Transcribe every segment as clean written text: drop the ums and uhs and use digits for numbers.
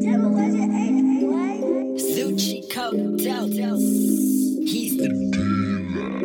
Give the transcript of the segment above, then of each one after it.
Suchi coked out. He's the dealer.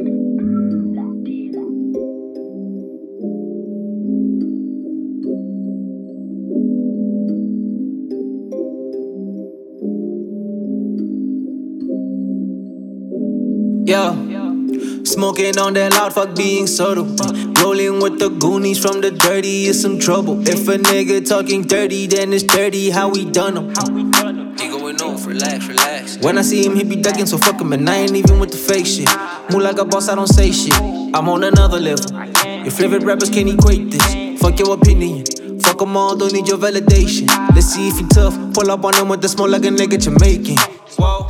Yeah, smoking on that loud, fuck being subtle. Rolling with the Goonies from the dirty is some trouble. If a nigga talking dirty, then it's dirty how we done him. He going off, relax. When I see him, he be ducking, so fuck him, and I ain't even with the fake shit. Move like a boss, I don't say shit. I'm on another level. Your favorite rappers can't equate this. Fuck your opinion. Fuck them all, don't need your validation. Let's see if you tough. Pull up on them with the smoke like a nigga Jamaican. Whoa.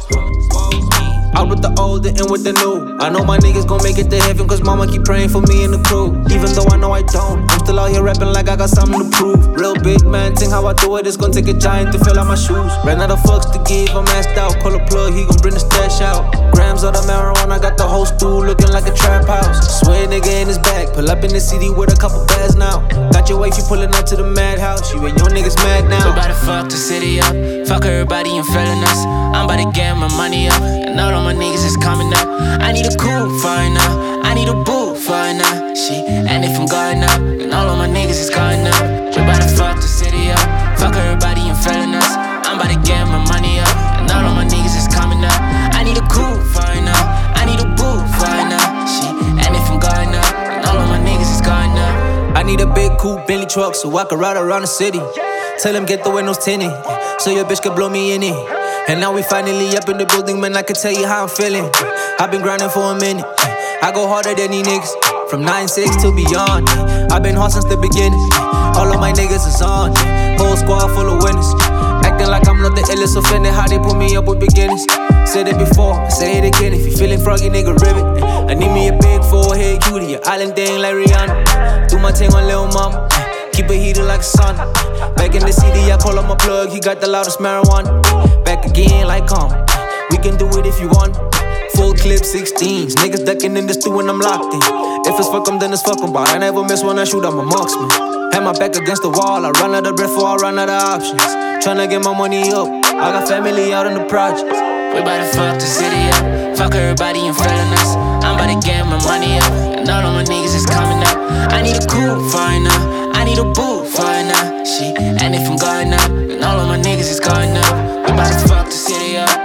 Out with the old and in with the new. I know my niggas gon' make it to heaven, cause mama keep praying for me and the crew. Even though I know I don't, I'm still out here rapping like I got something to prove. Real big man, think how I do it, it's gon' take a giant to fill out my shoes. Ran out of fucks to give, I'm asked out. Call a plug, he gon' bring the stash out. Grams of the marijuana, got the whole stool looking like a trap house. Swear nigga in his back, pull up in the city with a couple bags now. Got your wife, you pulling up to the madhouse. You and your niggas mad now. We bout to fuck the city up, fuck everybody and feeling us. I'm bout to get my money up, and all of my niggas is coming up. I need a coupe for her now, I need a boot for her now. And if I'm going up, then all of my niggas is going up. We bout to fuck the city up, fuck everybody and feeling us. I'm bout to get my money up, and all of my niggas is coming up. I need a coupe for her now, I need a boot for her now. And if I'm going up, then all of my niggas is going up. I need a big coupe Bentley truck so I can ride around the city. Tell him get the windows tinted, so your bitch can blow me in it. And now we finally up in the building, man, I can tell you how I'm feeling. I've been grinding for a minute, I go harder than these niggas. From 9-6 till beyond, I've been hard since the beginning. All of my niggas is on, whole squad full of winners. Acting like I'm not the illest, offended how they put me up with beginners. Said it before, I say it again, if you feeling froggy, nigga, rivet. I need me a big forehead cutie, a island thing like Rihanna. Do my thing on Lil Mama, keep it heated like a sauna. Back in the CD, I call up my plug, he got the loudest marijuana. Back again like we can do it if you want. Full clip 16s, niggas ducking in the stew when I'm locked in. If it's fuck 'em, then it's fuck 'em, but I never miss when I shoot, I'm a marksman. Had my back against the wall, I run out of breath before I run out of options. Tryna get my money up, I got family out in the projects. We bout to fuck the city up, fuck everybody and feeling us. I'm bout to get my money up, and all of my niggas is coming up. I need a coupe for her now, I need a boot for her now. And if I'm going up, then all of my niggas is going up. We bout to fuck the city up,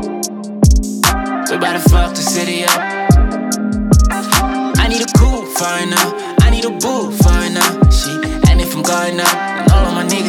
we bout to fuck the city up. I need a coupe for her now, I need a boot for her now. And if I'm going up, then all of my niggas